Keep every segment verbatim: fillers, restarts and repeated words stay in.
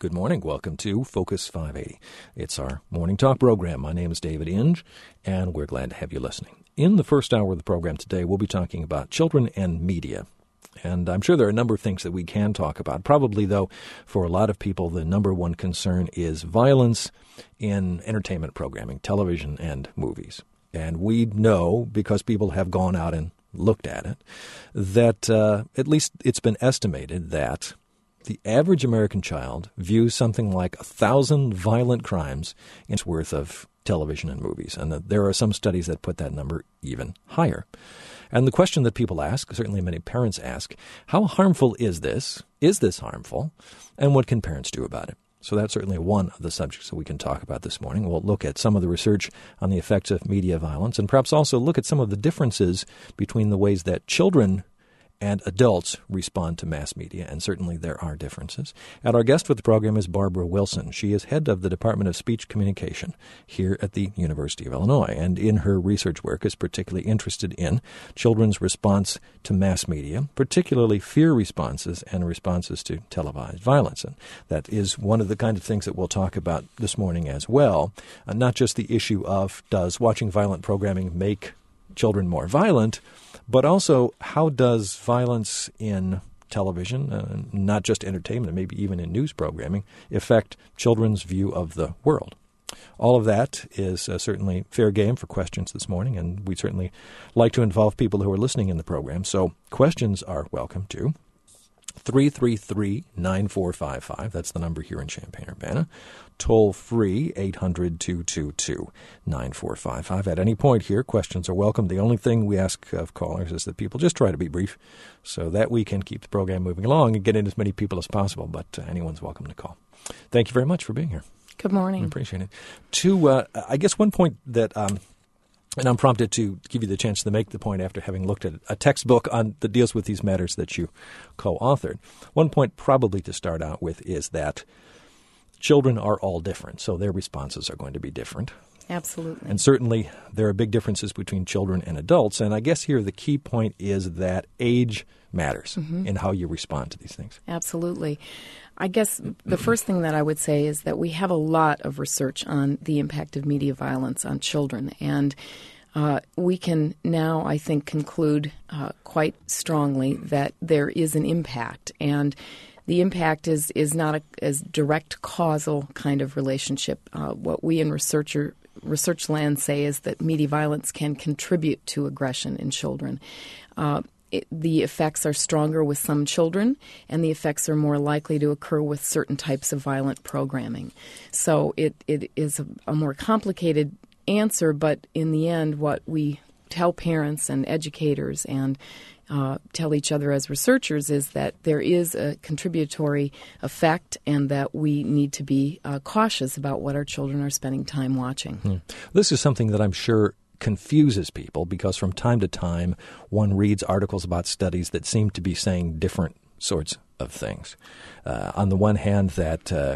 Good morning. Welcome to Focus five eighty. It's our morning talk program. My name is David Inge, and we're glad to have you listening. In the first hour of the program today, we'll be talking about children and media. And I'm sure there are a number of things that we can talk about. Probably, though, for a lot of people, the number one concern is violence in entertainment programming, television and movies. And we know, because people have gone out and looked at it, that uh, at least it's been estimated that the average American child views something like a thousand violent crimes in its worth of television and movies. And there are some studies that put that number even higher. And the question that people ask, certainly many parents ask, how harmful is this? Is this harmful? And what can parents do about it? So that's certainly one of the subjects that we can talk about this morning. We'll look at some of the research on the effects of media violence and perhaps also look at some of the differences between the ways that children and adults respond to mass media, and certainly there are differences. And our guest for the program is Barbara Wilson. She is head of the Department of Speech Communication here at the University of Illinois, and in her research work is particularly interested in children's response to mass media, particularly fear responses and responses to televised violence. And that is one of the kind of things that we'll talk about this morning as well, uh, not just the issue of does watching violent programming make children more violent, but also how does violence in television, uh, not just entertainment, maybe even in news programming, affect children's view of the world? All of that is uh, certainly fair game for questions this morning, and we certainly like to involve people who are listening in the program. So questions are welcome too. three three three, nine four five five. That's the number here in Champaign-Urbana. Toll free, eight hundred, two two two, nine four five five. At any point here, questions are welcome. The only thing we ask of callers is that people just try to be brief so that we can keep the program moving along and get in as many people as possible. But uh, anyone's welcome to call. Thank you very much for being here. Good morning. I appreciate it. To, uh, I guess one point that... Um, And I'm prompted to give you the chance to make the point after having looked at a textbook on that deals with these matters that you co-authored. One point probably to start out with is that children are all different, so their responses are going to be different. Absolutely. And certainly there are big differences between children and adults. And I guess here the key point is that age matters mm-hmm. in how you respond to these things. Absolutely. I guess the first thing that I would say is that we have a lot of research on the impact of media violence on children. And uh, we can now, I think, conclude uh, quite strongly that there is an impact. And the impact is, is not a as direct causal kind of relationship. Uh, what we in researcher Research land say is that media violence can contribute to aggression in children. Uh, it, the effects are stronger with some children, and the effects are more likely to occur with certain types of violent programming. So it, it is a, a more complicated answer, but in the end, what we tell parents and educators and Uh, tell each other as researchers is that there is a contributory effect and that we need to be uh, cautious about what our children are spending time watching. Hmm. This is something that I'm sure confuses people because from time to time one reads articles about studies that seem to be saying different sorts of things. Uh, on the one hand, that uh,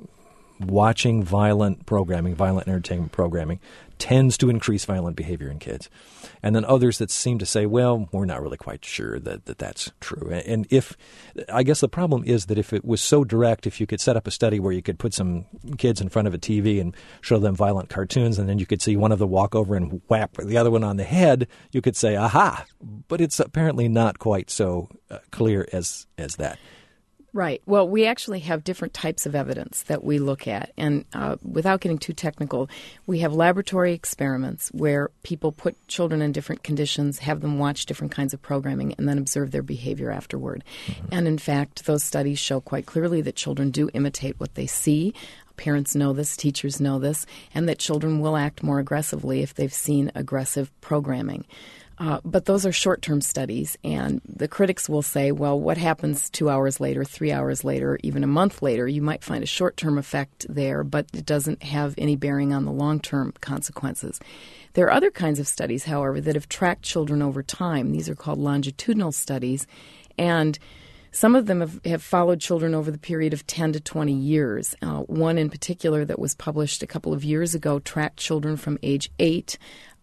watching violent programming, violent entertainment programming, tends to increase violent behavior in kids. And then others that seem to say, well, we're not really quite sure that, that that's true. And if, I guess the problem is that if it was so direct, if you could set up a study where you could put some kids in front of a T V and show them violent cartoons, and then you could see one of them walk over and whap the other one on the head, you could say, aha. But it's apparently not quite so uh, clear as as that. Right. Well, we actually have different types of evidence that we look at. And uh, without getting too technical, we have laboratory experiments where people put children in different conditions, have them watch different kinds of programming, and then observe their behavior afterward. Mm-hmm. And in fact, those studies show quite clearly that children do imitate what they see. Parents know this, teachers know this, and that children will act more aggressively if they've seen aggressive programming. Uh, but those are short-term studies, and the critics will say, well, what happens two hours later, three hours later, even a month later? You might find a short-term effect there, but it doesn't have any bearing on the long-term consequences. There are other kinds of studies, however, that have tracked children over time. These are called longitudinal studies, and some of them have, have followed children over the period of ten to twenty years. Uh, one in particular that was published a couple of years ago tracked children from age eight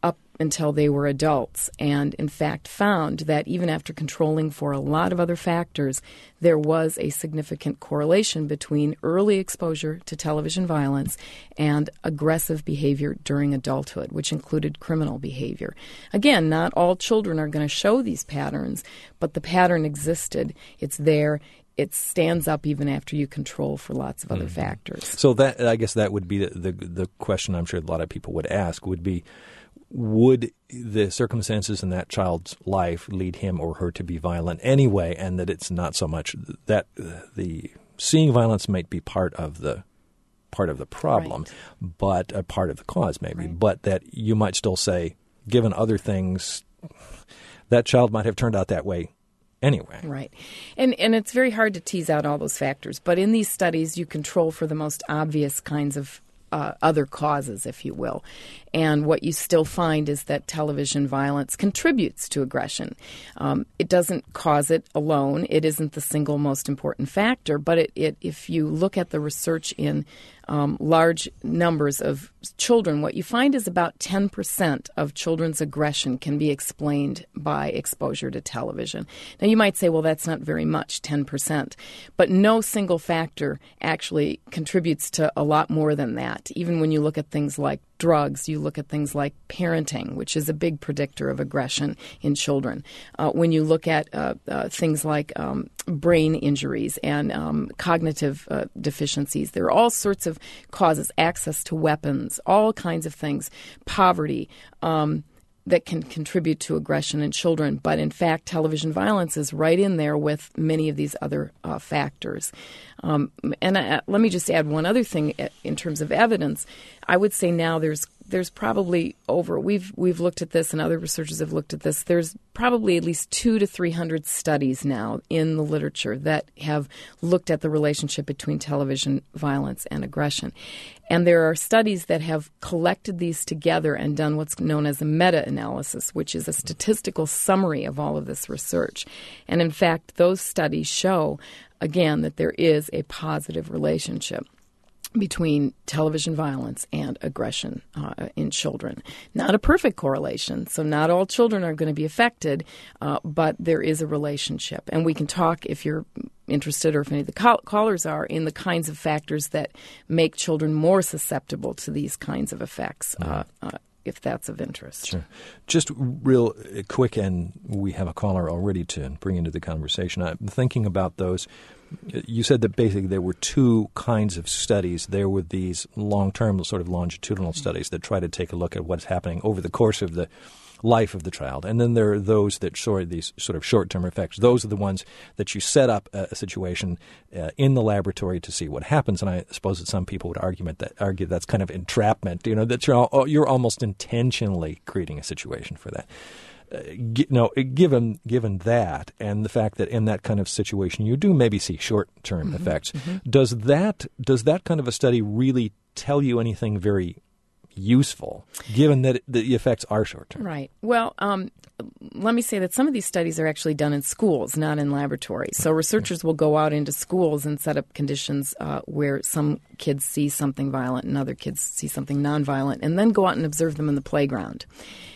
up until they were adults, and in fact found that even after controlling for a lot of other factors, there was a significant correlation between early exposure to television violence and aggressive behavior during adulthood, which included criminal behavior. Again, not all children are going to show these patterns, but the pattern existed. It's there. It stands up even after you control for lots of other mm-hmm. factors. So that, I guess that would be the, the the question I'm sure a lot of people would ask would be, would the circumstances in that child's life lead him or her to be violent anyway, and that it's not so much that the seeing violence might be part of the part of the problem, right. but a part of the cause maybe, right. but that you might still say, given other things, that child might have turned out that way anyway. Right. And and it's very hard to tease out all those factors, but in these studies you control for the most obvious kinds of Uh, other causes, if you will. And what you still find is that television violence contributes to aggression. Um, it doesn't cause it alone. It isn't the single most important factor, but it, it if you look at the research in um, large numbers of children, what you find is about ten percent of children's aggression can be explained by exposure to television. Now, you might say, well, that's not very much, ten percent. But no single factor actually contributes to a lot more than that. Even when you look at things like drugs, you look at things like parenting, which is a big predictor of aggression in children. Uh, when you look at uh, uh, things like um, brain injuries and um, cognitive uh, deficiencies, there are all sorts of causes, access to weapons, all kinds of things, poverty, um, that can contribute to aggression in children. But in fact, television violence is right in there with many of these other uh, factors. Um, and I, let me just add one other thing in terms of evidence. I would say now there's there's probably over we've we've looked at this, and other researchers have looked at this. There's probably at least two to three hundred studies now in the literature that have looked at the relationship between television violence and aggression. And there are studies that have collected these together and done what's known as a meta-analysis, which is a statistical summary of all of this research. And in fact, those studies show, again, that there is a positive relationship between television violence and aggression uh, in children. Not a perfect correlation, so not all children are going to be affected, uh, but there is a relationship. And we can talk, if you're interested or if any of the call- callers are, in the kinds of factors that make children more susceptible to these kinds of effects. Mm-hmm. uh, uh, if that's of interest. Sure. Just real quick, and we have a caller already to bring into the conversation. I'm thinking about those. You said that basically there were two kinds of studies. There were these long-term, sort of longitudinal studies that try to take a look at what's happening over the course of the life of the child. And then there are those that show these sort of short-term effects. Those are the ones that you set up a, a situation uh, in the laboratory to see what happens. And I suppose that some people would argue that argue that's kind of entrapment. You know, that you're all, you're almost intentionally creating a situation for that. Uh, g- no, given given that, and the fact that in that kind of situation you do maybe see short-term mm-hmm. effects, mm-hmm. does that does that kind of a study really tell you anything very useful, given that it, the effects are short-term? Right. Well, um, let me say that some of these studies are actually done in schools, not in laboratories. So researchers will go out into schools and set up conditions uh, where some kids see something violent and other kids see something nonviolent, and then go out and observe them in the playground.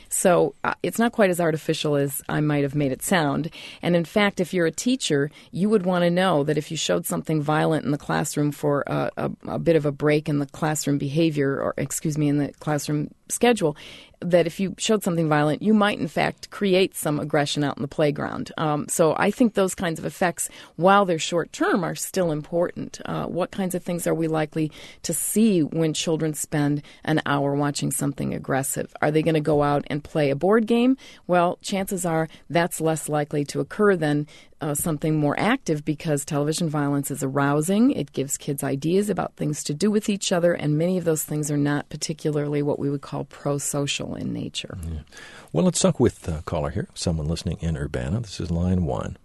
So uh, it's not quite as artificial as I might have made it sound. And in fact, if you're a teacher, you would want to know that if you showed something violent in the classroom for a, a, a bit of a break in the classroom behavior, or excuse me, in the classroom schedule, that if you showed something violent, you might in fact create some aggression out in the playground. Um, so I think those kinds of effects, while they're short-term, are still important. Uh, what kinds of things are we likely to see when children spend an hour watching something aggressive? Are they going to go out and play a board game? Well, chances are that's less likely to occur than Uh, something more active, because television violence is arousing. It gives kids ideas about things to do with each other, and many of those things are not particularly what we would call pro-social in nature. Yeah. Well, let's talk with a caller here, someone listening in Urbana. This is line one.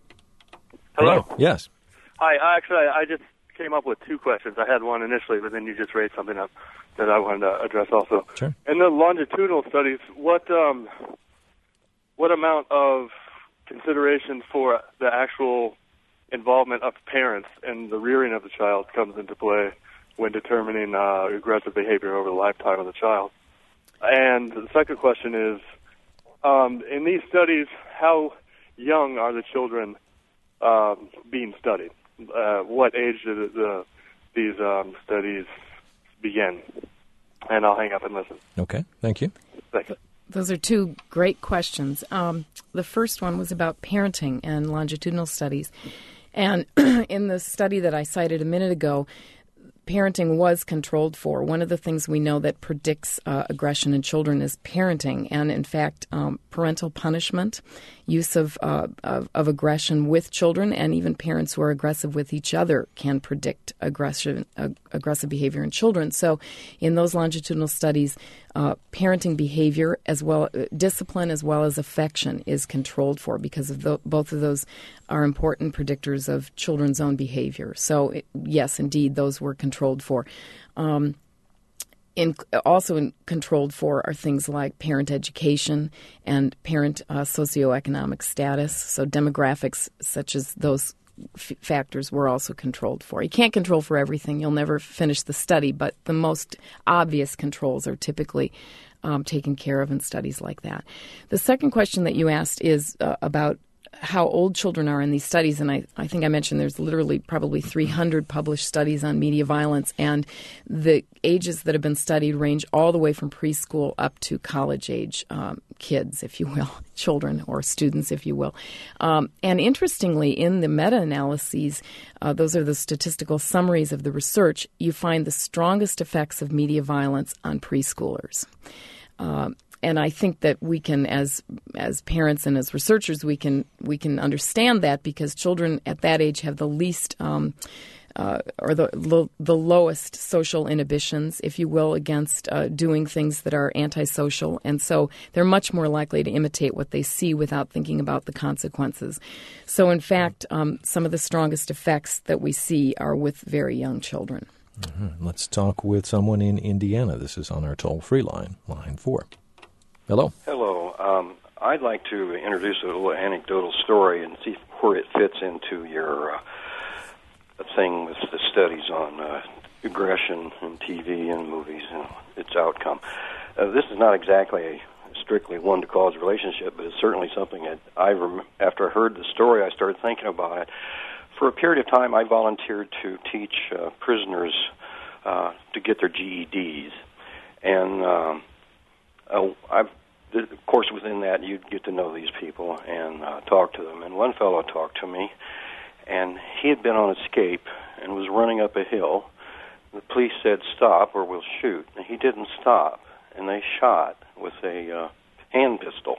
Hello. Hello. Yes. Hi. Actually, I just came up with two questions. I had one initially, but then you just raised something up that I wanted to address also. Sure. In the longitudinal studies, what um, what amount of consideration for the actual involvement of parents and the rearing of the child comes into play when determining uh, aggressive behavior over the lifetime of the child? and the second question is, um, in these studies, how young are the children um, being studied? Uh, what age do the, the, these um, studies begin? And I'll hang up and listen. Okay, thank you. Thank you. Those are two great questions. Um, the first one was about parenting and longitudinal studies. And in the study that I cited a minute ago, parenting was controlled for. One of the things we know that predicts uh, aggression in children is parenting, and in fact, um, parental punishment, use of, uh, of of aggression with children, and even parents who are aggressive with each other can predict aggression, uh, aggressive behavior in children. So, in those longitudinal studies, uh, parenting behavior as well, uh, discipline as well as affection is controlled for, because of the, both of those are important predictors of children's own behavior. So, it, yes, indeed, those were controlled for. Um, In, also in, controlled for are things like parent education and parent uh, socioeconomic status. So demographics such as those f- factors were also controlled for. You can't control for everything. You'll never finish the study, but the most obvious controls are typically um, taken care of in studies like that. The second question that you asked is uh, about how old children are in these studies, and I, I think I mentioned there's literally probably three hundred published studies on media violence, and the ages that have been studied range all the way from preschool up to college-age um, kids, if you will, children or students, if you will. Um, and interestingly, in the meta-analyses, uh, those are the statistical summaries of the research, you find the strongest effects of media violence on preschoolers. Um, And I think that we can, as as parents and as researchers, we can we can understand that, because children at that age have the least um, uh, or the lo- the lowest social inhibitions, if you will, against uh, doing things that are antisocial, and so they're much more likely to imitate what they see without thinking about the consequences. So, in fact, um, some of the strongest effects that we see are with very young children. Mm-hmm. Let's talk with someone in Indiana. This is on our toll-free line, line four. Hello. Hello. Um, I'd like to introduce a little anecdotal story and see where it fits into your uh, thing with the studies on uh, aggression in T V and movies and its outcome. Uh, this is not exactly a strictly one-to-cause relationship, but it's certainly something that I, rem- after I heard the story, I started thinking about it. For a period of time, I volunteered to teach uh, prisoners uh, to get their G E Ds. And um, uh, I've Of course, within that, you'd get to know these people and uh, talk to them. And one fellow talked to me, and he had been on escape and was running up a hill. The police said, "Stop or we'll shoot." And he didn't stop, and they shot with a uh, hand pistol.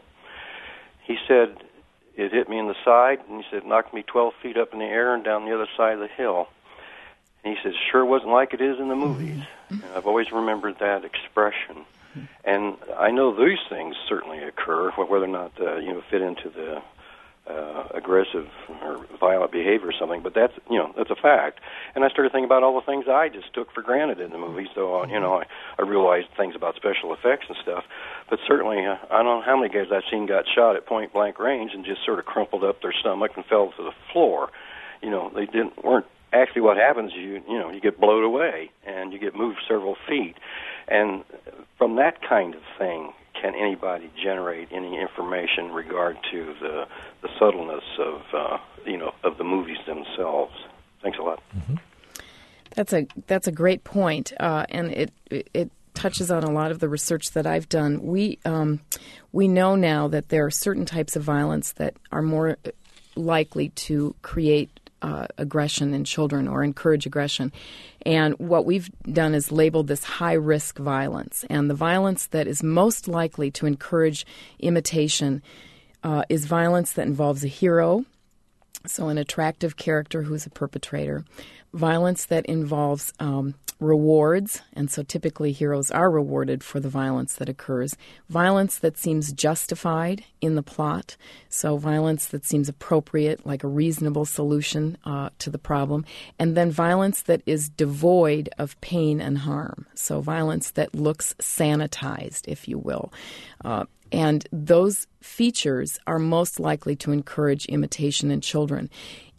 He said, "It hit me in the side," and he said, "knocked me twelve feet up in the air and down the other side of the hill." And he said, "Sure wasn't like it is in the movies." And I've always remembered that expression. And I know these things certainly occur, whether or not uh, you know fit into the uh, aggressive or violent behavior or something. But that's you know that's a fact. And I started thinking about all the things I just took for granted in the movies. Though you know I, I realized things about special effects and stuff. But certainly uh, I don't know how many guys I've seen got shot at point blank range and just sort of crumpled up their stomach and fell to the floor. You know they didn't weren't. Actually, what happens, you you know, you get blowed away and you get moved several feet, and from that kind of thing, can anybody generate any information in regard to the the subtleness of uh, you know of the movies themselves? Thanks a lot. Mm-hmm. That's a that's a great point, uh, and it, it it touches on a lot of the research that I've done. We um, we know now that there are certain types of violence that are more likely to create Uh, aggression in children or encourage aggression. And what we've done is labeled this high-risk violence. And the violence that is most likely to encourage imitation uh, is violence that involves a hero, so an attractive character who's a perpetrator, violence that involves um, rewards, and so typically heroes are rewarded for the violence that occurs, violence that seems justified in the plot, so violence that seems appropriate, like a reasonable solution uh, to the problem, and then violence that is devoid of pain and harm, so violence that looks sanitized, if you will. Uh, and those features are most likely to encourage imitation in children.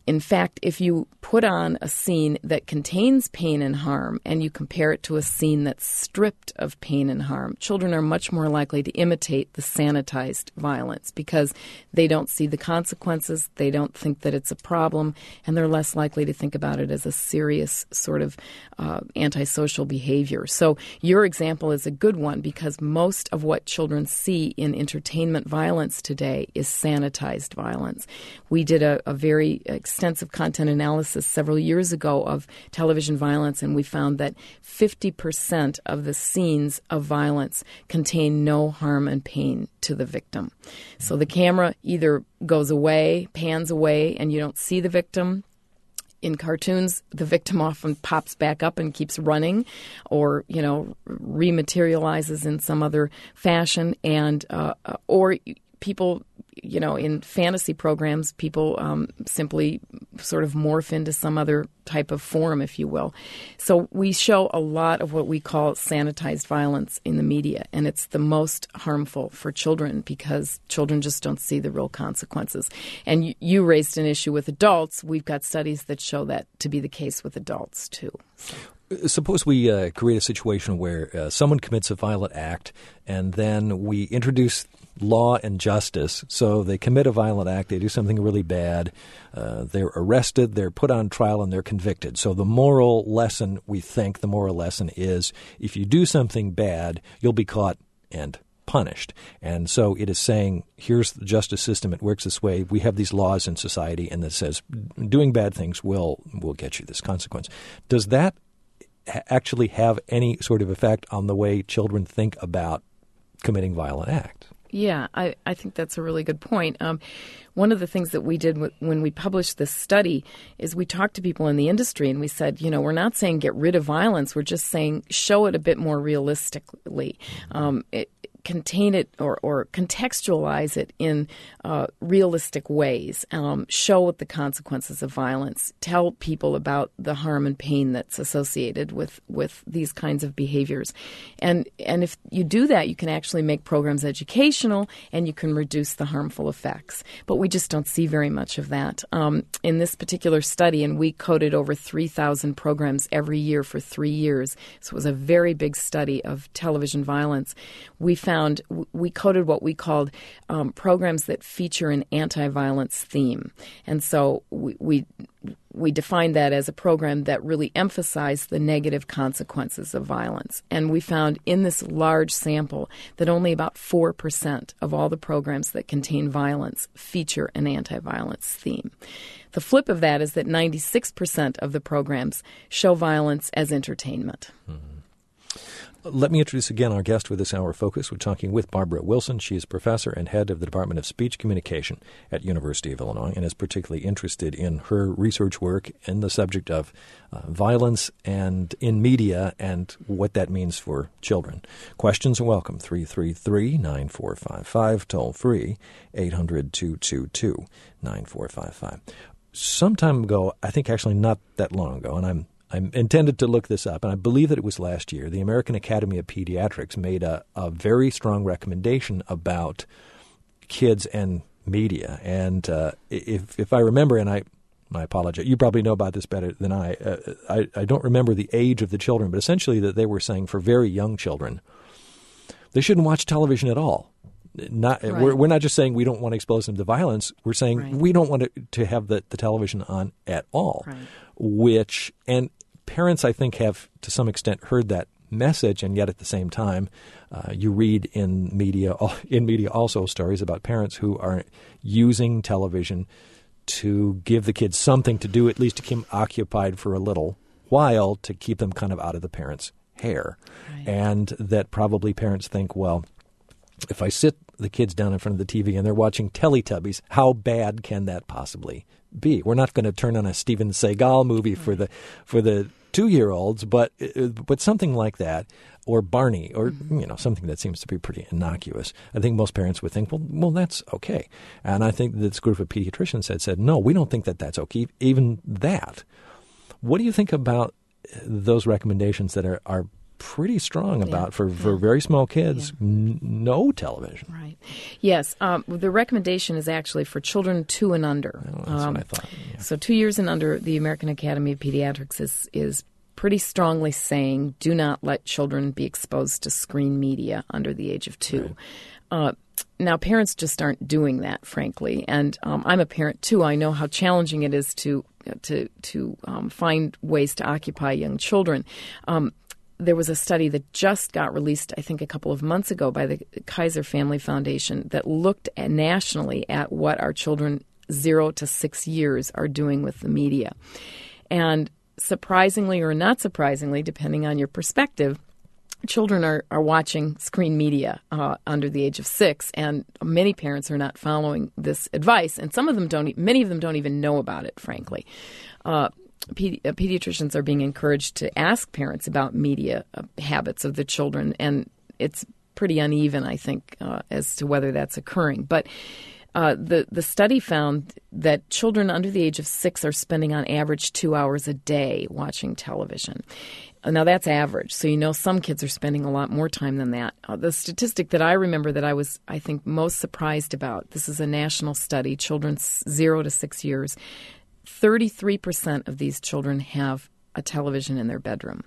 in fact, if you put on a scene that contains pain and harm and you compare it to a scene that's stripped of pain and harm, children are much more likely to imitate the sanitized violence because they don't see the consequences, they don't think that it's a problem, and they're less likely to think about it as a serious sort of uh, antisocial behavior. So your example is a good one because most of what children see in entertainment violence today is sanitized violence. We did a, a very extensive content analysis several years ago of television violence, and we found that fifty percent of the scenes of violence contain no harm and pain to the victim. So the camera either goes away, pans away, and you don't see the victim. In cartoons, the victim often pops back up and keeps running or, you know, rematerializes in some other fashion. And uh, or people, you know, in fantasy programs, people um, simply sort of morph into some other type of form, if you will. So we show a lot of what we call sanitized violence in the media, and it's the most harmful for children because children just don't see the real consequences. And you, you raised an issue with adults. We've got studies that show that to be the case with adults, too. Suppose we uh, create a situation where uh, someone commits a violent act, and then we introduce law and justice. So they commit a violent act, they do something really bad, uh, they're arrested, they're put on trial, and they're convicted. So the moral lesson, we think, the moral lesson is if you do something bad, you'll be caught and punished. And so it is saying, here's the justice system, it works this way, we have these laws in society, and it says doing bad things will, will get you this consequence. Does that actually have any sort of effect on the way children think about committing violent acts? Yeah, I, I think that's a really good point. Um, one of the things that we did w- when we published this study is we talked to people in the industry and we said, you know, we're not saying get rid of violence. We're just saying show it a bit more realistically. Um, it, contain it or, or contextualize it in uh, realistic ways. Um, show what the consequences of violence. Tell people about the harm and pain that's associated with, with these kinds of behaviors. And and if you do that, you can actually make programs educational and you can reduce the harmful effects. But we just don't see very much of that. Um, in this particular study, and we coded over three thousand programs every year for three years, so it was a very big study of television violence, we found Found, we coded what we called um, programs that feature an anti-violence theme. And so we, we we defined that as a program that really emphasized the negative consequences of violence. And we found in this large sample that only about four percent of all the programs that contain violence feature an anti-violence theme. The flip of that is that ninety-six percent of the programs show violence as entertainment. Mm-hmm. Let me introduce again our guest for this hour focus. We're talking with Barbara Wilson. She is professor and head of the Department of Speech Communication at University of Illinois and is particularly interested in her research work in the subject of uh, violence and in media and what that means for children. Questions are welcome. three three three, nine four five five, toll free, eight hundred, two two two, nine four five five. Some time ago, I think actually not that long ago, and I'm I intended to look this up, and I believe that it was last year, the American Academy of Pediatrics made a, a very strong recommendation about kids and media. And uh, if if I remember, and I, I apologize, you probably know about this better than I, uh, I, I don't remember the age of the children, but essentially that they were saying for very young children, they shouldn't watch television at all. Not right. we're, we're not just saying we don't want to expose them to violence. We're saying right. we don't want to, to have the, the television on at all, right. which – and parents, I think, have to some extent heard that message, and yet at the same time, uh, you read in media in media also stories about parents who are using television to give the kids something to do, at least to keep them occupied for a little while, to keep them kind of out of the parents' hair. Right. And that probably parents think, well, if I sit the kids down in front of the T V and they're watching Teletubbies, how bad can that possibly be? We're not going to turn on a Steven Seagal movie for the for the two-year-olds, but but something like that, or Barney, or mm-hmm. you know something that seems to be pretty innocuous. I think most parents would think, well, well, that's okay. And I think this group of pediatricians had said, no, we don't think that that's okay, even that. What do you think about those recommendations that are, are pretty strong about, yeah. for, for yeah. very small kids, yeah. n- no television. Right. Yes. Um, the recommendation is actually for children two and under. Oh, that's um, what I thought. Yeah. So two years and under, the American Academy of Pediatrics is is pretty strongly saying do not let children be exposed to screen media under the age of two. Right. Uh, now, parents just aren't doing that, frankly. And um, I'm a parent, too. I know how challenging it is to to to um, find ways to occupy young children. Um, there was a study that just got released, I think, a couple of months ago by the Kaiser Family Foundation that looked at nationally at what our children zero to six years are doing with the media. And surprisingly or not surprisingly, depending on your perspective, children are, are watching screen media uh, under the age of six, and many parents are not following this advice, and some of them don't. Many of them don't even know about it, frankly. Uh, pedi- uh, pediatricians are being encouraged to ask parents about media uh, habits of the children, and it's pretty uneven, I think, uh, as to whether that's occurring. But uh, the the study found that children under the age of six are spending on average two hours a day watching television. Now, that's average, so you know some kids are spending a lot more time than that. Uh, the statistic that I remember that I was, I think, most surprised about, this is a national study, children zero to six years, thirty-three percent of these children have a television in their bedroom.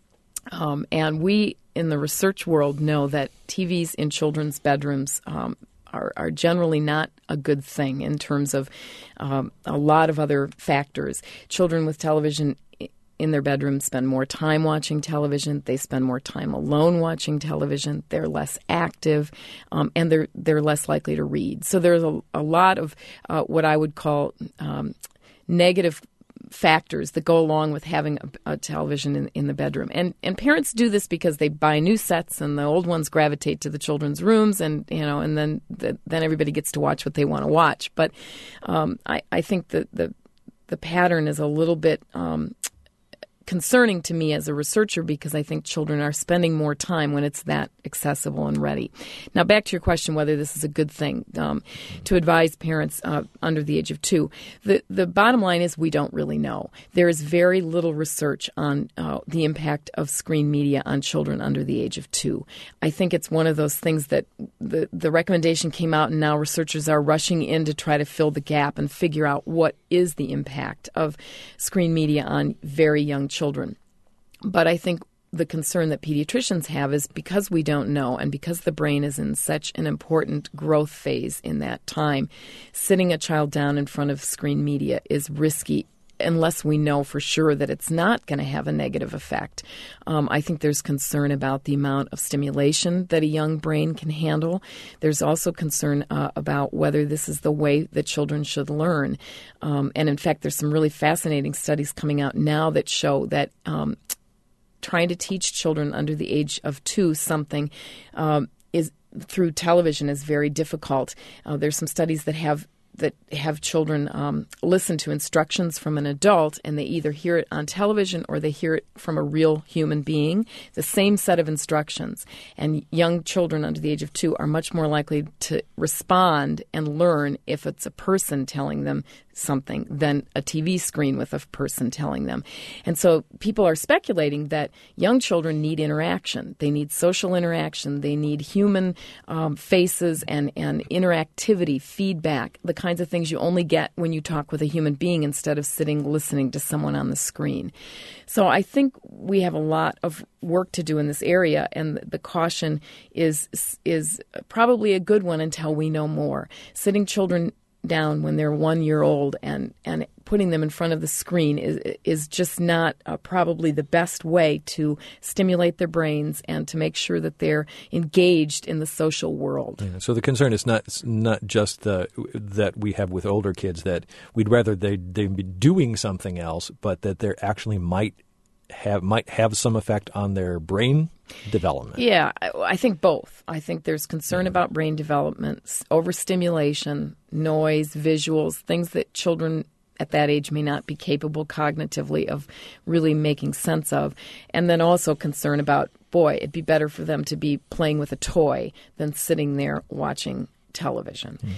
Um, and we, in the research world, know that T Vs in children's bedrooms um, are, are generally not a good thing in terms of um, a lot of other factors. Children with television in their bedrooms spend more time watching television. They spend more time alone watching television. They're less active, um, and they're they're less likely to read. So there's a, a lot of uh, what I would call um, negative factors that go along with having a, a television in, in the bedroom. And and parents do this because they buy new sets, and the old ones gravitate to the children's rooms, and you know, and then the, then everybody gets to watch what they want to watch. But um, I I think that the the pattern is a little bit Um, concerning to me as a researcher, because I think children are spending more time when it's that accessible and ready. Now, back to your question whether this is a good thing um, to advise parents uh, under the age of two. The the bottom line is we don't really know. There is very little research on uh, the impact of screen media on children under the age of two. I think it's one of those things that the, the recommendation came out, and now researchers are rushing in to try to fill the gap and figure out what is the impact of screen media on very young children. children. But I think the concern that pediatricians have is because we don't know, and because the brain is in such an important growth phase in that time, sitting a child down in front of screen media is risky unless we know for sure that it's not going to have a negative effect. Um, I think there's concern about the amount of stimulation that a young brain can handle. There's also concern uh, about whether this is the way that children should learn. Um, and in fact, there's some really fascinating studies coming out now that show that um, trying to teach children under the age of two something um, is through television is very difficult. Uh, there's some studies that have that have children um, listen to instructions from an adult, and they either hear it on television or they hear it from a real human being, the same set of instructions. And young children under the age of two are much more likely to respond and learn if it's a person telling them something than a T V screen with a person telling them. And so people are speculating that young children need interaction. They need social interaction. They need human um, faces and, and interactivity, feedback, the kinds of things you only get when you talk with a human being instead of sitting listening to someone on the screen. So I think we have a lot of work to do in this area, and the caution is is probably a good one until we know more. Sitting children down when they're one year old and, and putting them in front of the screen is is just not uh, probably the best way to stimulate their brains and to make sure that they're engaged in the social world. Yeah, so the concern is not not just the, that we have with older kids, that we'd rather they they be doing something else, but that there actually might have might have some effect on their brain development. Yeah, I, I think both. I think there's concern yeah. about brain development, overstimulation, noise, visuals, things that children at that age may not be capable cognitively of really making sense of. And then also concern about, boy, it'd be better for them to be playing with a toy than sitting there watching television. Mm.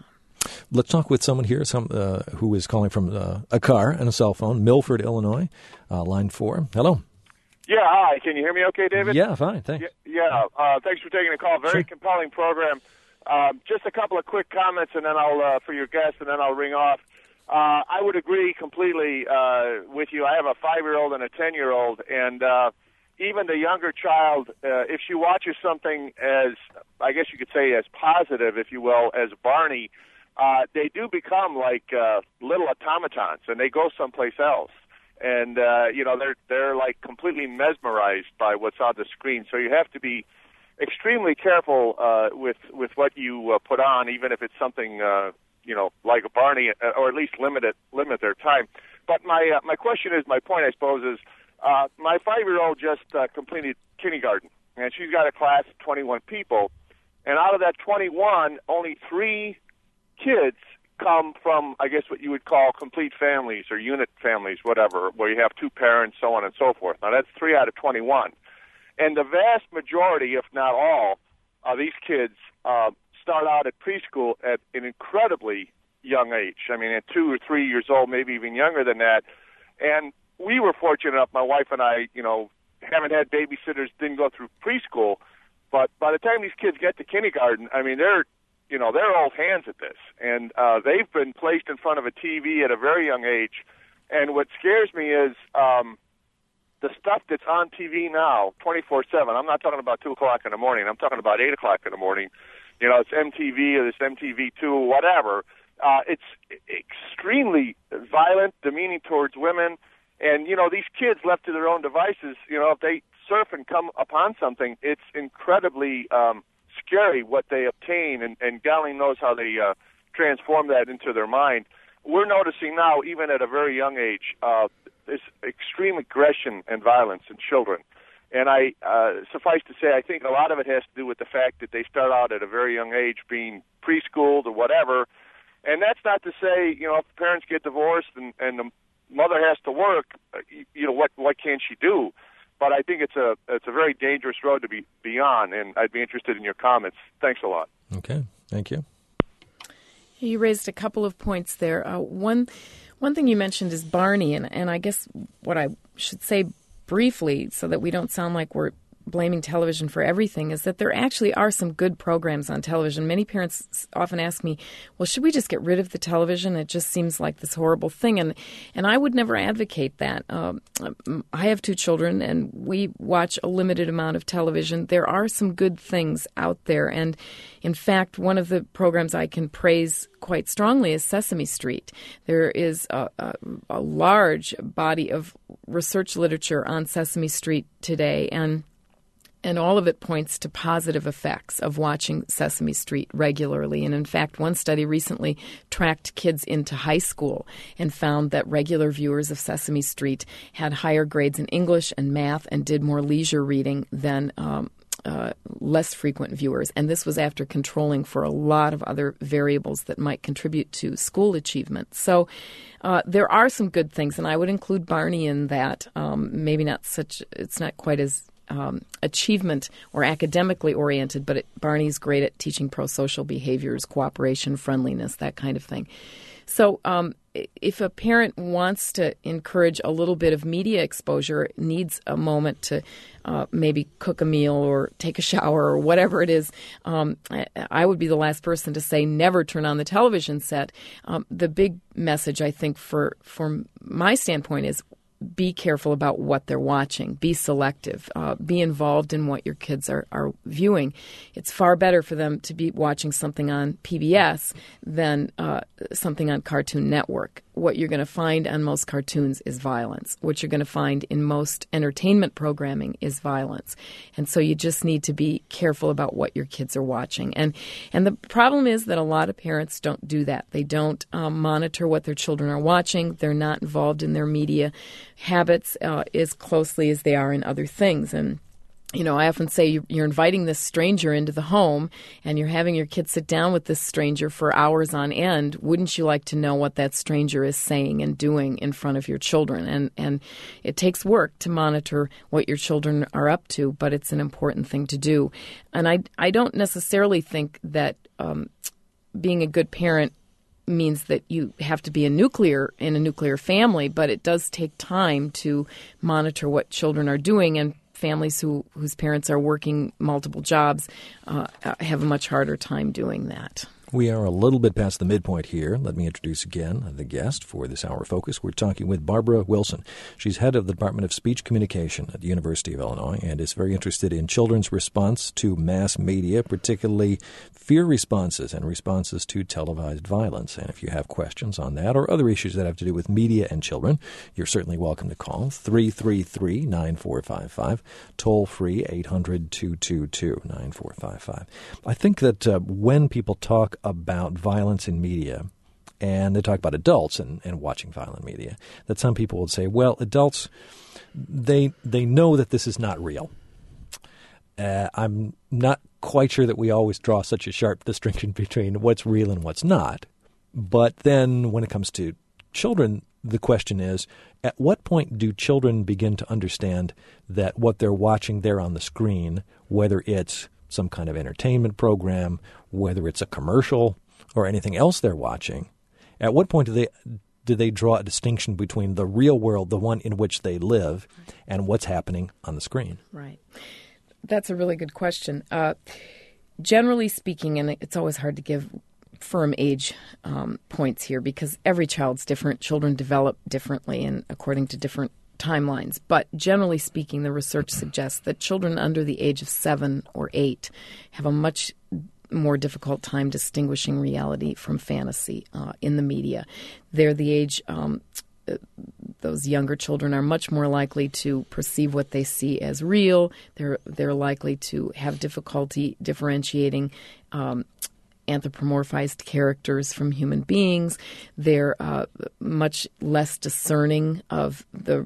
Let's talk with someone here some uh, who is calling from uh, a car and a cell phone, Milford, Illinois, uh, line four. Hello. Yeah, hi. Can you hear me okay, David? Yeah, fine, thanks. Yeah, yeah. Uh, thanks for taking the call. Very Sure. compelling program. Um, just a couple of quick comments, and then I'll uh, for your guest, and then I'll ring off. Uh, I would agree completely uh, with you. I have a five-year-old and a ten-year-old, and uh, even the younger child, uh, if she watches something as, I guess you could say, as positive, if you will, as Barney, uh, they do become like uh, little automatons, and they go someplace else. And, uh, you know, they're, they're like completely mesmerized by what's on the screen. So you have to be extremely careful uh, with, with what you uh, put on, even if it's something, uh, you know, like a Barney, or at least limit it, limit their time. But my, uh, my question is, my point, I suppose, is uh, my five-year-old just uh, completed kindergarten, and she's got a class of twenty-one people. And out of that twenty-one, only three kids come from, I guess, what you would call complete families or unit families, whatever, where you have two parents, so on and so forth. Now, that's three out of twenty-one. And the vast majority, if not all, of these kids uh, start out at preschool at an incredibly young age. I mean, at two or three years old, maybe even younger than that. And we were fortunate enough, my wife and I, you know, haven't had babysitters, didn't go through preschool. But by the time these kids get to kindergarten, I mean, they're You know, they're old hands at this, and uh, they've been placed in front of a T V at a very young age. And what scares me is um, the stuff that's on T V now, twenty-four seven. I'm not talking about two o'clock in the morning. I'm talking about eight o'clock in the morning. You know, it's M T V or this M T V two, whatever. Uh, it's extremely violent, demeaning towards women. And, you know, these kids left to their own devices, you know, if they surf and come upon something, it's incredibly um, scary what they obtain, and, and golly knows how they uh, transform that into their mind. We're noticing now, even at a very young age, uh, this extreme aggression and violence in children. And I uh, suffice to say, I think a lot of it has to do with the fact that they start out at a very young age being preschooled or whatever. And that's not to say, you know, if parents get divorced and, and the mother has to work, you know, what what can she do? But I think it's a it's a very dangerous road to be, be on, and I'd be interested in your comments. Thanks a lot. Okay, thank you. You raised a couple of points there. Uh, one one thing you mentioned is Barney, and, and I guess what I should say briefly, so that we don't sound like we're blaming television for everything, is that there actually are some good programs on television. Many parents often ask me, well, should we just get rid of the television? It just seems like this horrible thing. And and I would never advocate that. Um, I have two children, and we watch a limited amount of television. There are some good things out there. And in fact, one of the programs I can praise quite strongly is Sesame Street. There is a, a, a large body of research literature on Sesame Street today, and And all of it points to positive effects of watching Sesame Street regularly. And in fact, one study recently tracked kids into high school and found that regular viewers of Sesame Street had higher grades in English and math and did more leisure reading than um, uh, less frequent viewers. And this was after controlling for a lot of other variables that might contribute to school achievement. So uh, there are some good things, and I would include Barney in that. Um, maybe not such, it's not quite as Um, achievement or academically oriented, but it, Barney's great at teaching pro-social behaviors, cooperation, friendliness, that kind of thing. So um, if a parent wants to encourage a little bit of media exposure, needs a moment to uh, maybe cook a meal or take a shower or whatever it is, um, I, I would be the last person to say never turn on the television set. Um, the big message, I think, for from my standpoint is be careful about what they're watching. Be selective. Uh, be involved in what your kids are, are viewing. It's far better for them to be watching something on P B S than uh, something on Cartoon Network. What you're going to find on most cartoons is violence. What you're going to find in most entertainment programming is violence. And so you just need to be careful about what your kids are watching. And and the problem is that a lot of parents don't do that. They don't um, monitor what their children are watching. They're not involved in their media habits uh, as closely as they are in other things. And you know, I often say you're inviting this stranger into the home and you're having your kids sit down with this stranger for hours on end. Wouldn't you like to know what that stranger is saying and doing in front of your children? And and it takes work to monitor what your children are up to, but it's an important thing to do. And I, I don't necessarily think that um, being a good parent means that you have to be a nuclear in a nuclear family, but it does take time to monitor what children are doing, and families who whose parents are working multiple jobs uh, have a much harder time doing that. We are a little bit past the midpoint here. Let me introduce again the guest for this hour focus. We're talking with Barbara Wilson. She's head of the Department of Speech Communication at the University of Illinois and is very interested in children's response to mass media, particularly fear responses and responses to televised violence. And if you have questions on that or other issues that have to do with media and children, you're certainly welcome to call three three three, nine four five five, toll free eight hundred, two two two, nine four five five. I think that uh, when people talk about violence in media, and they talk about adults and, and watching violent media, that some people would say, well, adults, they they know that this is not real. Uh, I'm not quite sure that we always draw such a sharp distinction between what's real and what's not. But then when it comes to children, the question is, at what point do children begin to understand that what they're watching there on the screen, whether it's some kind of entertainment program, whether it's a commercial or anything else they're watching, at what point do they do they draw a distinction between the real world, the one in which they live, and what's happening on the screen? Right. That's a really good question. Uh, generally speaking, and it's always hard to give firm age um, points here because every child's different. Children develop differently and according to different timelines. But generally speaking, the research suggests that children under the age of seven or eight have a much more difficult time distinguishing reality from fantasy uh, in the media. They're the age, um, those younger children are much more likely to perceive what they see as real. They're, they're likely to have difficulty differentiating um, anthropomorphized characters from human beings. They're uh, much less discerning of the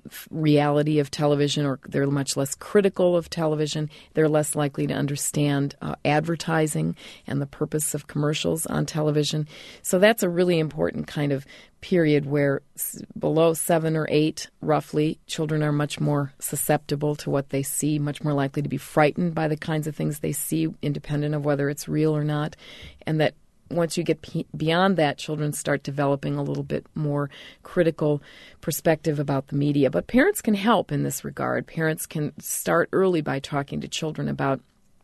reality of television, or they're much less critical of television. They're less likely to understand uh, advertising and the purpose of commercials on television. So that's a really important kind of period where s- below seven or eight, roughly, children are much more susceptible to what they see, much more likely to be frightened by the kinds of things they see, independent of whether it's real or not, and that once you get p- beyond that, children start developing a little bit more critical perspective about the media. But parents can help in this regard. Parents can start early by talking to children about,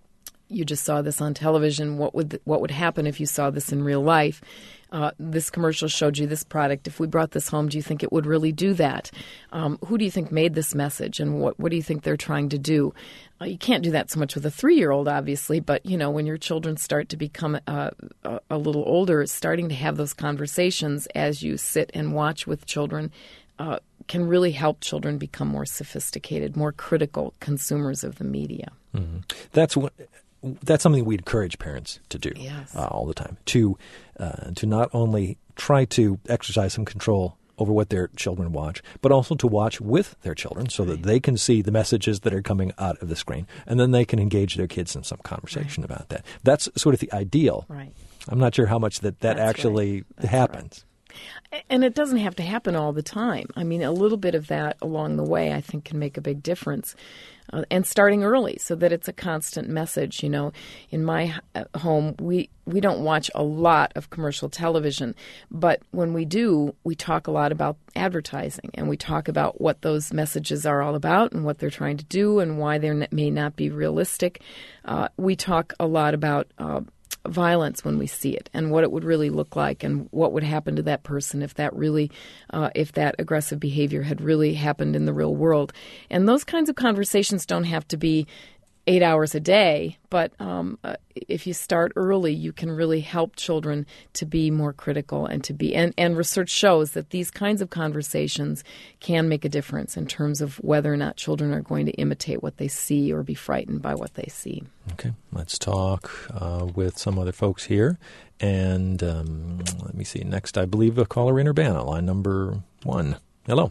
you just saw this on television. What would th- what would happen if you saw this in real life? Uh, this commercial showed you this product. If we brought this home, do you think it would really do that? Um, who do you think made this message, and what, what do you think they're trying to do? Uh, you can't do that so much with a three-year-old, obviously, but, you know, when your children start to become uh, a, a little older, starting to have those conversations as you sit and watch with children uh, can really help children become more sophisticated, more critical consumers of the media. Mm-hmm. That's what... That's something we encourage parents to do yes. uh, all the time, to uh, to not only try to exercise some control over what their children watch, but also to watch with their children so that they can see the messages that are coming out of the screen, and then they can engage their kids in some conversation right. about that. That's sort of the ideal. Right. I'm not sure how much that, that That's actually right. happens. Right. And it doesn't have to happen all the time. I mean, a little bit of that along the way, I think, can make a big difference. Uh, and starting early so that it's a constant message. You know, in my home, we, we don't watch a lot of commercial television, but when we do, we talk a lot about advertising, and we talk about what those messages are all about and what they're trying to do and why they may not be realistic. Uh, we talk a lot about uh, violence when we see it and what it would really look like and what would happen to that person if that really, uh, if that aggressive behavior had really happened in the real world. And those kinds of conversations don't have to be eight hours a day, but um, uh, if you start early, you can really help children to be more critical and to be, and, and research shows that these kinds of conversations can make a difference in terms of whether or not children are going to imitate what they see or be frightened by what they see. Okay, let's talk uh, with some other folks here. And um, let me see, next I believe a caller in Urbana, line number one. Hello.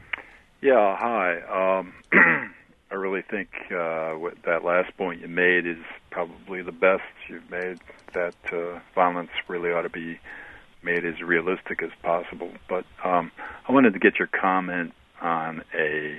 Yeah, hi. Um, I really think uh, what that last point you made is probably the best you've made, that uh, violence really ought to be made as realistic as possible. But um, I wanted to get your comment on a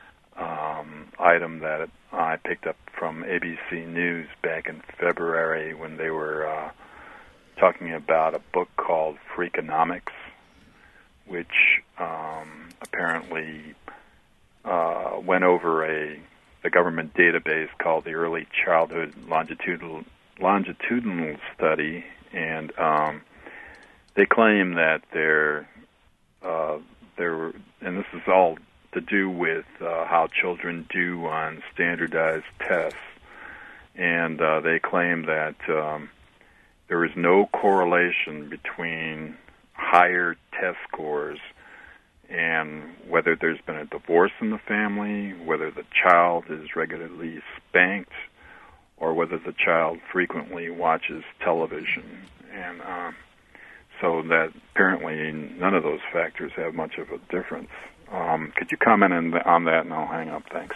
um, item that I picked up from A B C News back in February when they were uh, talking about a book called Freakonomics, which um, apparently uh, went over a the government database called the Early Childhood Longitudinal Longitudinal Study, and um, they claim that there, uh, there, and this is all to do with uh, how children do on standardized tests, and uh, they claim that um, there is no correlation between higher test scores and whether there's been a divorce in the family, whether the child is regularly spanked, or whether the child frequently watches television. And um, so that apparently none of those factors have much of a difference. Um, could you comment on, on that, and I'll hang up? Thanks.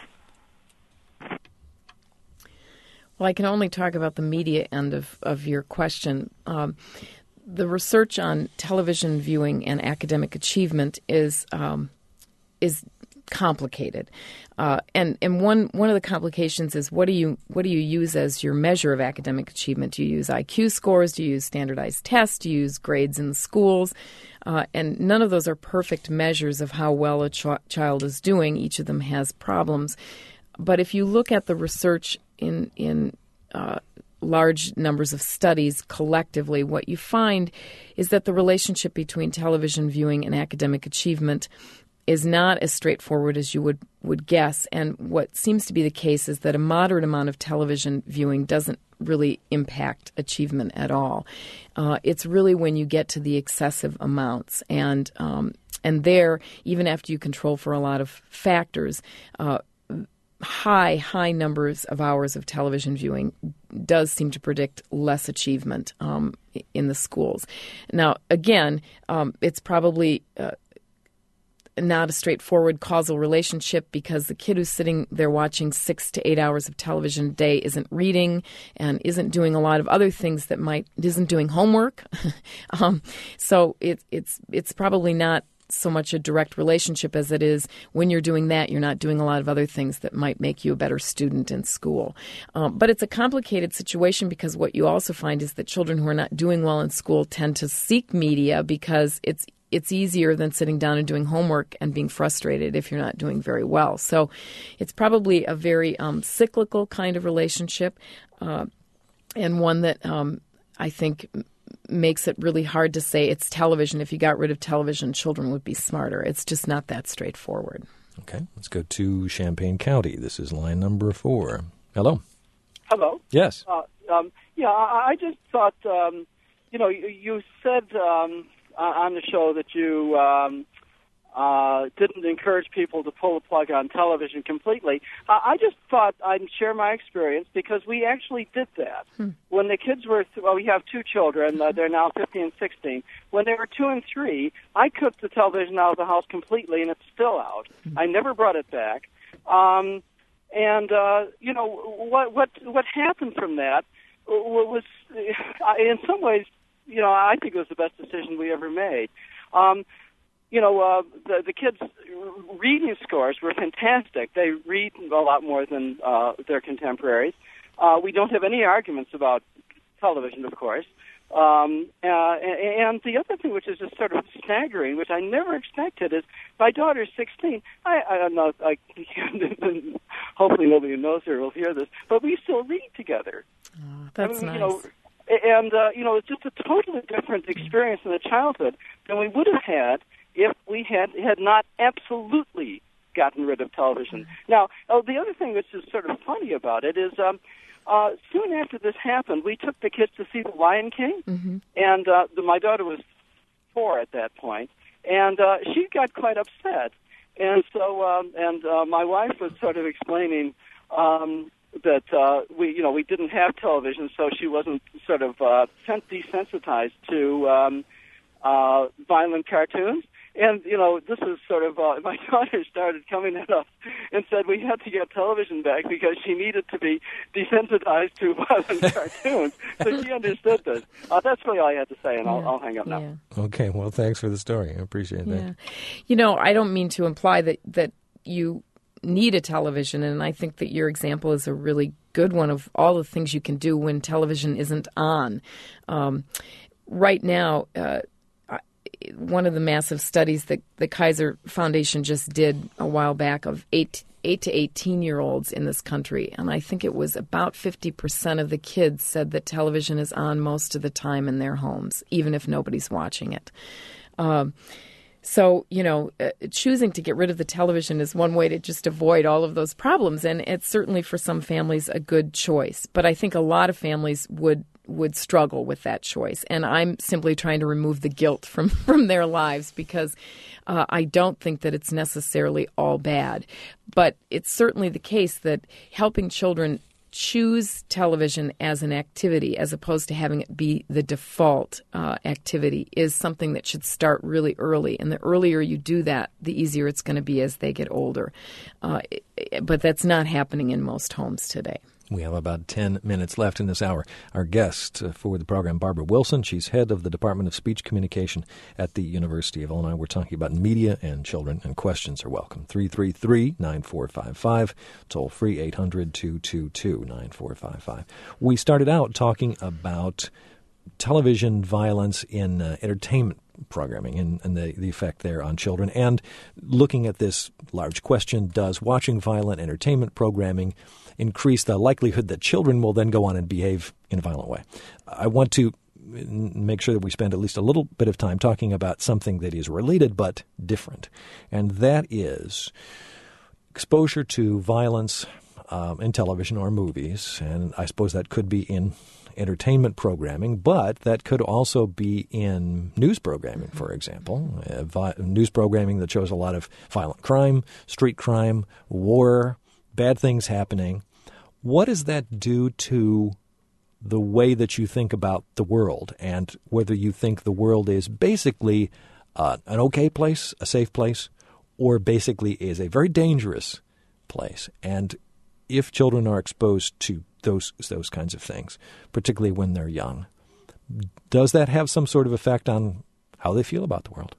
Well, I can only talk about the media end of, of your question. Um, the research on television viewing and academic achievement is um, is complicated, uh, and and one one of the complications is what do you what do you use as your measure of academic achievement? Do you use I Q scores? Do you use standardized tests? Do you use grades in the schools? Uh, and none of those are perfect measures of how well a ch- child is doing. Each of them has problems. But if you look at the research in in uh, large numbers of studies collectively, what you find is that the relationship between television viewing and academic achievement is not as straightforward as you would, would guess. And what seems to be the case is that a moderate amount of television viewing doesn't really impact achievement at all. Uh, it's really when you get to the excessive amounts. And um, and there, even after you control for a lot of factors, uh, high, high numbers of hours of television viewing does seem to predict less achievement um, in the schools. Now, again, um, it's probably uh, not a straightforward causal relationship because the kid who's sitting there watching six to eight hours of television a day isn't reading and isn't doing a lot of other things that might, isn't doing homework. um, so it, it's it's probably not so much a direct relationship as it is when you're doing that, you're not doing a lot of other things that might make you a better student in school. Um, but it's a complicated situation because what you also find is that children who are not doing well in school tend to seek media because it's it's easier than sitting down and doing homework and being frustrated if you're not doing very well. So it's probably a very um, cyclical kind of relationship uh, and one that um, I think makes it really hard to say it's television. If you got rid of television, children would be smarter. It's just not that straightforward. Okay, let's go to Champaign County. This is line number four. Hello. Hello. Yes. Uh, um, yeah, I, I just thought, um, you know, you, you said um, on the show that you um, uh, didn't encourage people to pull the plug on television completely. Uh, I just thought I'd share my experience because we actually did that. Hmm. When the kids were, th- well, we have two children. Uh, they're now fifteen and sixteen. When they were two and three, I took the television out of the house completely, and it's still out. Hmm. I never brought it back. Um, and, uh, you know, what, what, what happened from that was, in some ways, you know, I think it was the best decision we ever made. Um, You know, uh, the, the kids' reading scores were fantastic. They read a lot more than uh, their contemporaries. Uh, we don't have any arguments about television, of course. Um, uh, and the other thing, which is just sort of staggering, which I never expected, is my daughter's sixteen. I, I don't know. I, hopefully nobody who knows her will hear this, but we still read together. Oh, that's I mean, nice. You know, and, uh, you know, it's just a totally different experience in the childhood than we would have had if we had had not absolutely gotten rid of television. Now, oh, the other thing which is sort of funny about it is um, uh, soon after this happened, we took the kids to see The Lion King, mm-hmm. and uh, the, my daughter was four at that point, and uh, she got quite upset. And so, um, and uh, my wife was sort of explaining um, that uh, we, you know, we didn't have television, so she wasn't sort of uh, desensitized to um, uh, violent cartoons. And, you know, this is sort of, uh, my daughter started coming at us and said we had to get television back because she needed to be desensitized to violent cartoons. So she understood this. Uh, that's really all I had to say, and yeah. I'll, I'll hang up now. Yeah. Okay, well, thanks for the story. I appreciate that. Yeah. You know, I don't mean to imply that, that you need a television, and I think that your example is a really good one of all the things you can do when television isn't on. Um right now, uh, one of the massive studies that the Kaiser Foundation just did a while back of eight, eight to eighteen-year-olds in this country, and I think it was about fifty percent of the kids said that television is on most of the time in their homes, even if nobody's watching it. Um, so, you know, uh, choosing to get rid of the television is one way to just avoid all of those problems, and it's certainly for some families a good choice. But I think a lot of families would would struggle with that choice. And I'm simply trying to remove the guilt from, from their lives because uh, I don't think that it's necessarily all bad. But it's certainly the case that helping children choose television as an activity as opposed to having it be the default uh, activity is something that should start really early. And the earlier you do that, the easier it's going to be as they get older. Uh, but that's not happening in most homes today. We have about ten minutes left in this hour. Our guest uh, for the program, Barbara Wilson. She's head of the Department of Speech Communication at the University of Illinois. We're talking about media and children, and questions are welcome. three three three, nine four five five, toll free eight hundred, two two two, nine four five five. We started out talking about television violence in uh, entertainment programming and, and the, the effect there on children, and looking at this large question, does watching violent entertainment programming increase the likelihood that children will then go on and behave in a violent way? I want to make sure that we spend at least a little bit of time talking about something that is related but different, and that is exposure to violence um, in television or movies, and I suppose that could be in entertainment programming, but that could also be in news programming, for example, uh, vi- news programming that shows a lot of violent crime, street crime, war, bad things happening. What does that do to the way that you think about the world, and whether you think the world is basically uh, an okay place, a safe place, or basically is a very dangerous place? And if children are exposed to those those kinds of things, particularly when they're young, does that have some sort of effect on how they feel about the world?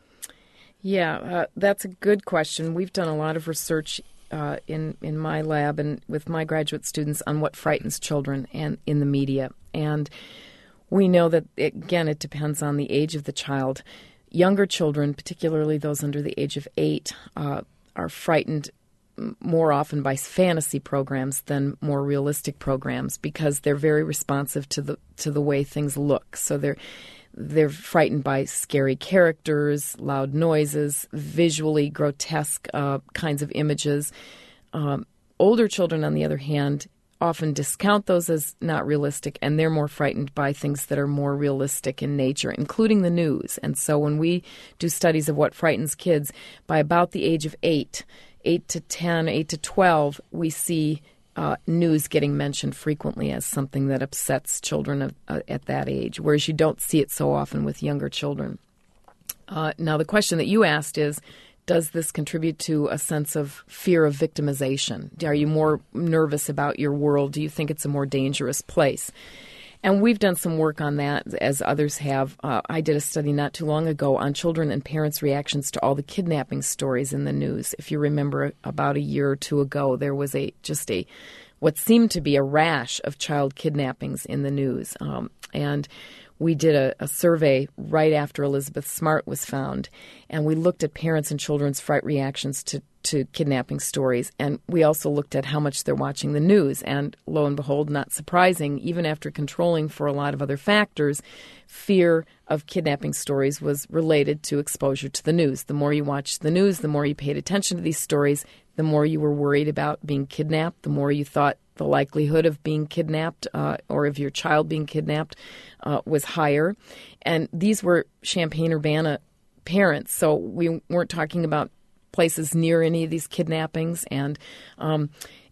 Yeah, uh, that's a good question. We've done a lot of research uh, in in my lab and with my graduate students on what frightens children and in the media. And we know that, it, again, it depends on the age of the child. Younger children, particularly those under the age of eight, uh, are frightened more often by fantasy programs than more realistic programs because they're very responsive to the to the way things look. So they're they're frightened by scary characters, loud noises, visually grotesque uh, kinds of images. Um, older children, on the other hand, often discount those as not realistic, and they're more frightened by things that are more realistic in nature, including the news. And so when we do studies of what frightens kids, by about the age of eight, eight to ten, eight to twelve, we see uh, news getting mentioned frequently as something that upsets children of, uh, at that age, whereas you don't see it so often with younger children. Uh, now, the question that you asked is, does this contribute to a sense of fear of victimization? Are you more nervous about your world? Do you think it's a more dangerous place? And we've done some work on that, as others have. Uh, I did a study not too long ago on children and parents' reactions to all the kidnapping stories in the news. If you remember, about a year or two ago, there was a just a what seemed to be a rash of child kidnappings in the news. Um, and we did a, a survey right after Elizabeth Smart was found, and we looked at parents and children's fright reactions to, to kidnapping stories, and we also looked at how much they're watching the news. And lo and behold, not surprising, even after controlling for a lot of other factors, fear of kidnapping stories was related to exposure to the news. The more you watched the news, the more you paid attention to these stories, the more you were worried about being kidnapped, the more you thought the likelihood of being kidnapped uh, or of your child being kidnapped uh, was higher. And these were Champaign-Urbana parents, so we weren't talking about places near any of these kidnappings. And um,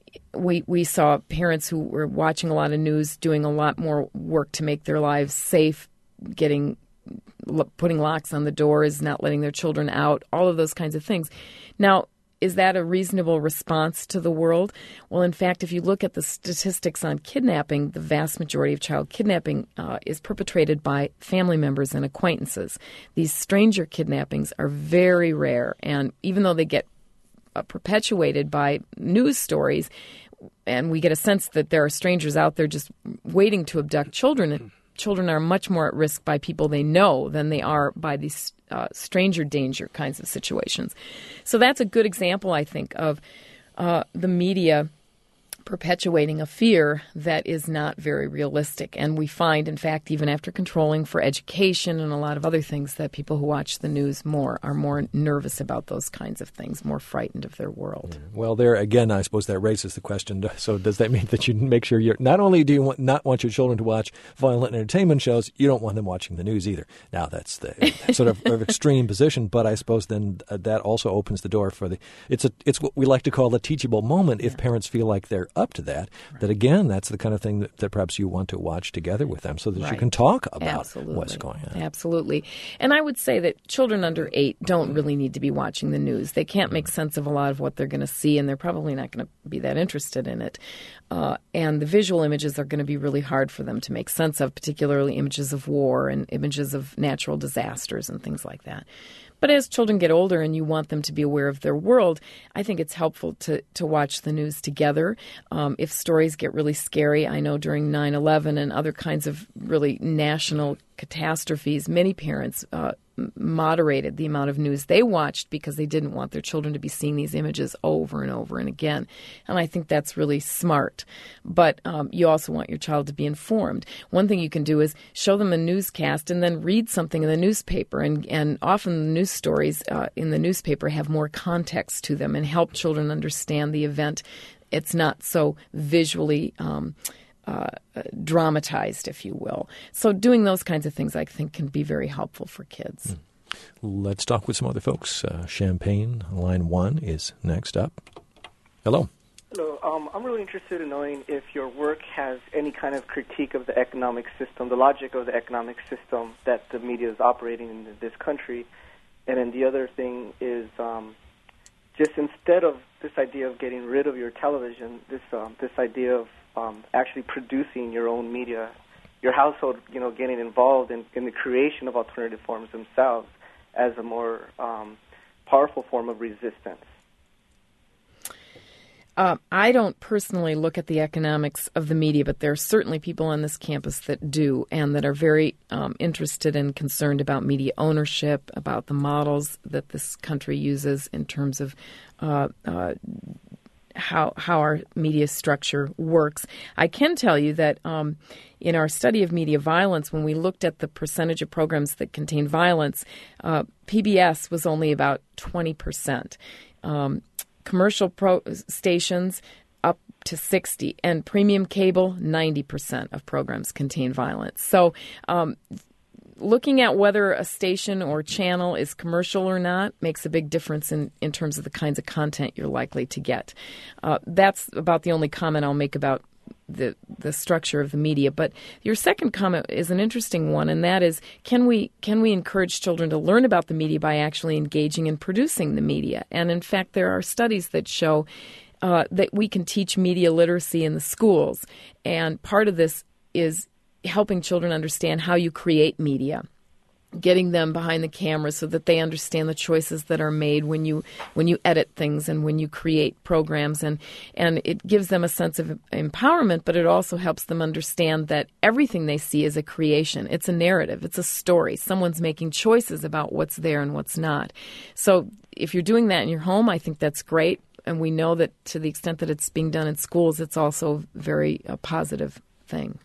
we we saw parents who were watching a lot of news doing a lot more work to make their lives safe, getting putting locks on the doors, not letting their children out, all of those kinds of things. Now, is that a reasonable response to the world? Well, in fact, if you look at the statistics on kidnapping, the vast majority of child kidnapping uh, is perpetrated by family members and acquaintances. These stranger kidnappings are very rare, and even though they get uh, perpetuated by news stories, and we get a sense that there are strangers out there just waiting to abduct children, children are much more at risk by people they know than they are by these uh, stranger danger kinds of situations. So that's a good example, I think, of uh, the media perpetuating a fear that is not very realistic. And we find, in fact, even after controlling for education and a lot of other things, that people who watch the news more are more nervous about those kinds of things, more frightened of their world. Well, there again, I suppose that raises the question, so does that mean that you make sure you're, not only do you want, not want your children to watch violent entertainment shows, you don't want them watching the news either. Now, that's the sort of, of extreme position, but I suppose then uh, that also opens the door for the, it's a, it's what we like to call a teachable moment if yeah. parents feel like they're up to that, right. that again, that's the kind of thing that, that perhaps you want to watch together with them so that right. you can talk about Absolutely. what's going on. Absolutely. And I would say that children under eight don't really need to be watching the news. They can't make sense of a lot of what they're going to see, and they're probably not going to be that interested in it. Uh, and the visual images are going to be really hard for them to make sense of, particularly images of war and images of natural disasters and things like that. But as children get older and you want them to be aware of their world, I think it's helpful to, to watch the news together. Um, if stories get really scary, I know during nine eleven and other kinds of really national catastrophes, many parents uh, moderated the amount of news they watched because they didn't want their children to be seeing these images over and over and again. And I think that's really smart. But um, you also want your child to be informed. One thing you can do is show them a newscast and then read something in the newspaper. And, and often the news stories uh, in the newspaper have more context to them and help children understand the event. It's not so visually um Uh, dramatized, if you will. So doing those kinds of things, I think, can be very helpful for kids. Mm. Let's talk with some other folks. Uh, Champaign, line one, is next up. Hello. Hello. Um, I'm really interested in knowing if your work has any kind of critique of the economic system, the logic of the economic system that the media is operating in this country. And then the other thing is um, just instead of this idea of getting rid of your television, this um, this idea of Um, actually producing your own media, your household, you know, getting involved in, in the creation of alternative forms themselves as a more um, powerful form of resistance. Uh, I don't personally look at the economics of the media, but there are certainly people on this campus that do and that are very um, interested and concerned about media ownership, about the models that this country uses in terms of uh, uh how how our media structure works. I can tell you that um, in our study of media violence, when we looked at the percentage of programs that contain violence, uh, P B S was only about twenty percent. Um, commercial pro- stations up to sixty, and premium cable, ninety percent of programs contain violence. So um, looking at whether a station or channel is commercial or not makes a big difference in, in terms of the kinds of content you're likely to get. Uh, that's about the only comment I'll make about the the structure of the media. But your second comment is an interesting one, and that is, can we can we encourage children to learn about the media by actually engaging in producing the media? And in fact, there are studies that show uh, that we can teach media literacy in the schools. And part of this is helping children understand how you create media, getting them behind the camera so that they understand the choices that are made when you when you edit things and when you create programs. And, and it gives them a sense of empowerment, but it also helps them understand that everything they see is a creation. It's a narrative. It's a story. Someone's making choices about what's there and what's not. So if you're doing that in your home, I think that's great. And we know that to the extent that it's being done in schools, it's also a very uh, positive thing.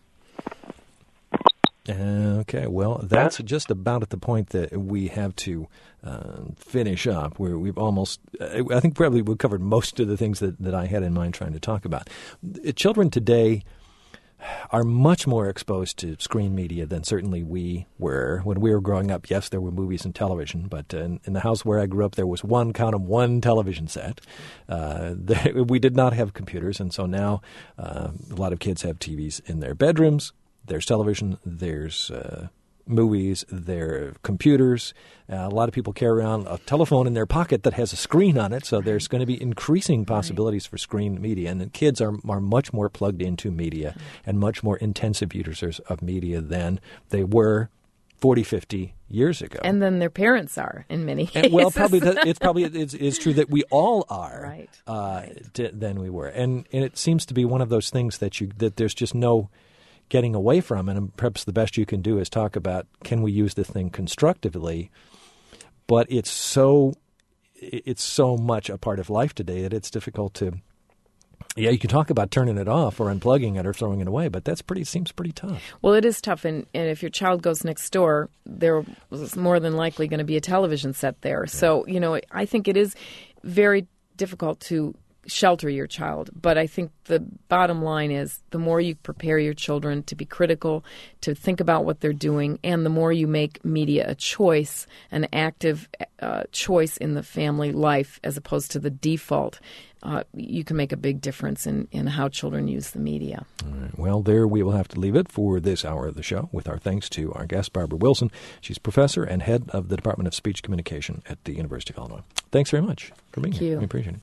Okay, well, that's just about at the point that we have to uh, finish up, where we've almost, I think probably we've covered most of the things that, that I had in mind trying to talk about. Children today are much more exposed to screen media than certainly we were. When we were growing up, yes, there were movies and television, but in, in the house where I grew up, there was one, count 'em, one television set. Uh, there, we did not have computers, and so now uh, a lot of kids have T Vs in their bedrooms. There's television, there's uh, movies, there are computers. Uh, a lot of people carry around a telephone in their pocket that has a screen on it, so there's going to be increasing possibilities for screen media. And kids are, are much more plugged into media and much more intensive users of media than they were forty, fifty years ago. And then their parents are, in many cases. And, well, probably the, it's probably it's, it's true that we all are right, uh, right. t- than we were. And, and it seems to be one of those things that you that there's just no getting away from it, and perhaps the best you can do is talk about, can we use this thing constructively? But it's so it's so much a part of life today that it's difficult to. Yeah, you can talk about turning it off or unplugging it or throwing it away, but that's pretty seems pretty tough. Well, it is tough, and, and if your child goes next door, there's more than likely going to be a television set there. Yeah. So, you know, I think it is very difficult to shelter your child, but I think the bottom line is the more you prepare your children to be critical, to think about what they're doing, and the more you make media a choice, an active uh, choice in the family life as opposed to the default, uh, you can make a big difference in, in how children use the media. All right. Well, there we will have to leave it for this hour of the show with our thanks to our guest, Barbara Wilson. She's professor and head of the Department of Speech Communication at the University of Illinois. Thanks very much for being Thank here. you. We appreciate it.